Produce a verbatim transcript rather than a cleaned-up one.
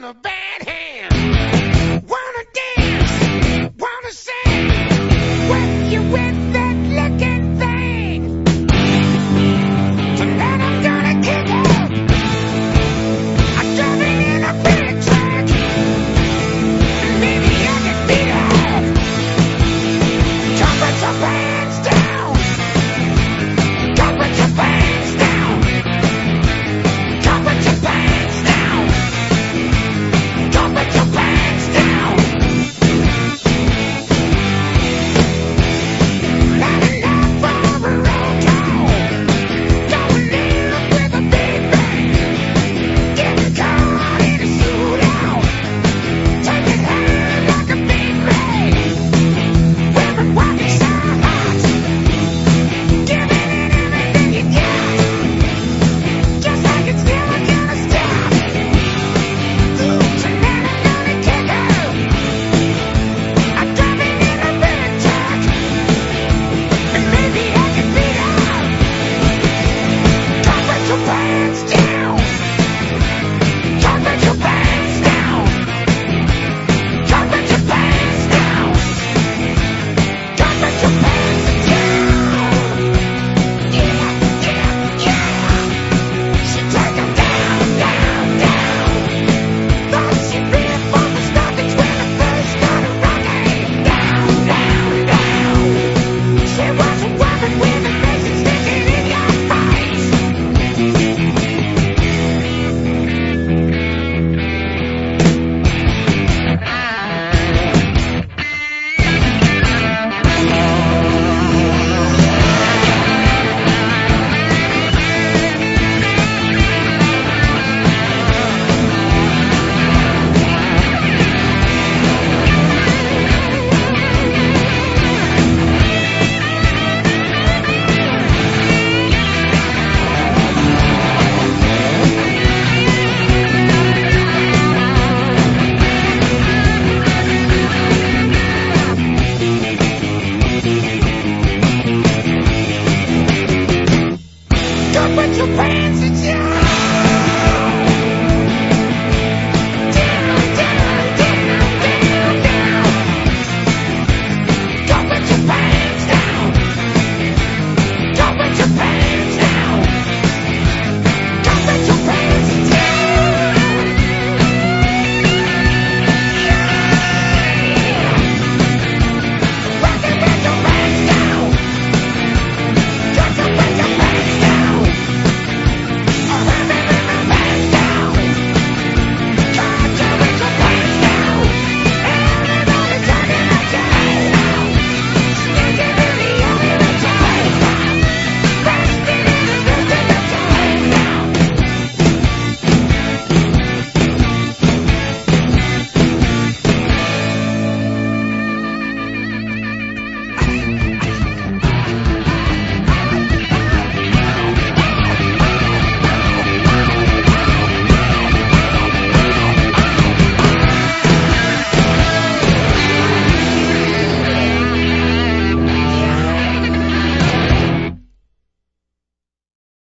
in a bad hand. Wanna dance, wanna sing. When you with that looking thing. Tonight I'm gonna kick it. I drove it in a big truck. And maybe I can beat it. Come put your pants down. Come put your pants down. Come put your pants down. Come put your pants down. Not enough for a roll call. Don't live with a big bang. Getting caught in a shootout. Take it hard like a big rain. Women walking so hot. Giving it everything you got. Just like it's never gonna stop. Ooh, tonight I'm gonna kick her. I drive it in a big truck. And maybe I can beat her. Come put your pants down. Come put your pants down. Come put your pants down. Come put your pants down. Yeah, yeah, yeah. She take 'em down, down, down. Thought she'd be a fun to start the twenty-first started rocking. Down, down, down. She was a woman with a face that's sticking in your face. Come put your pants in